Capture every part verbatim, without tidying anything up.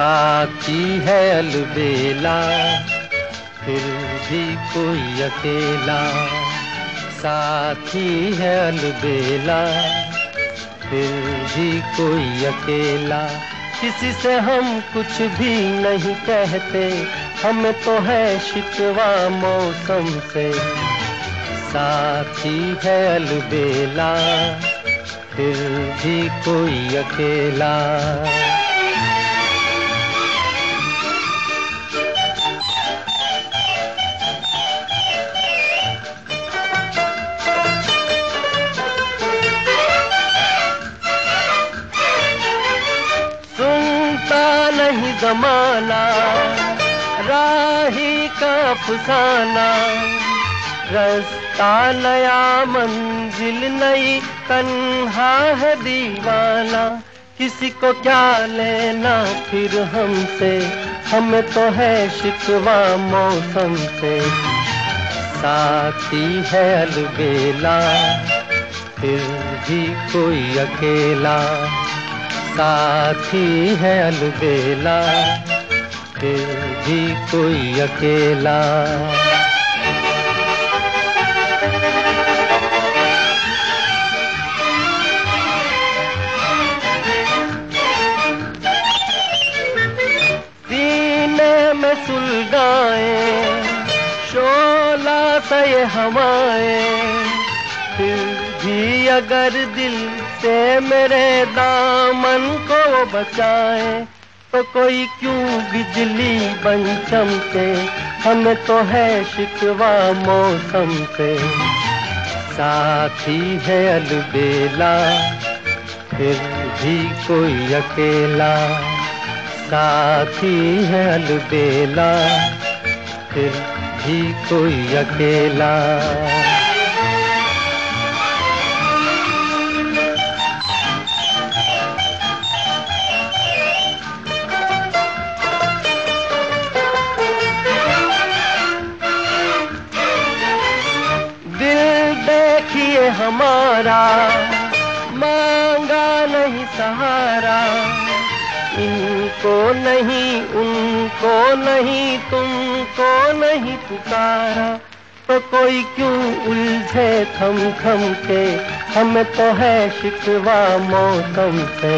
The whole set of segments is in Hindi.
साथी है अलबेला, फिर भी कोई अकेला। साथी है अलबेला, फिर भी कोई अकेला। किसी से हम कुछ भी नहीं कहते, हमें तो है शिकवा मौसम से। साथी है अलबेला, फिर भी कोई अकेला। सुनता नहीं ज़माना, राही का अफसाना। रास्ता नया, मंजिल नई, तन्हा है दीवाना। किसी को क्या लेना फिर हमसे, हमें तो है शिकवा मौसम से। साथी है अलबेला, फिर भी कोई अकेला। साथी है अलबेला, फिर भी कोई अकेला। सीने में सुलगाएं शोला सा ये हवाएं, फिर भी अगर दिल से मेरे दामन को बचाए, तो कोई क्यों बिजली बन चमके, हमें तो है शिकवा मौसम से। साथी है अलबेला, फिर भी कोई अकेला। साथी है अलबेला, फिर भी कोई अकेला। दिल देखिए हमारा, मांगा नहीं सहारा। इनको नहीं, उनको नहीं, तुमको नहीं पुकारा, तो कोई क्यों उलझे थम थम के, हमें तो है शिकवा मौसम से।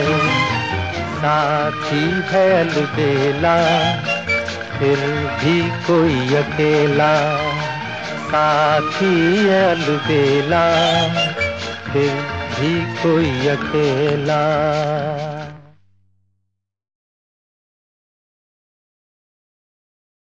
साथी है अलबेला, फिर भी कोई अकेला। साथी है अलबेला, फिर भी कोई अकेला।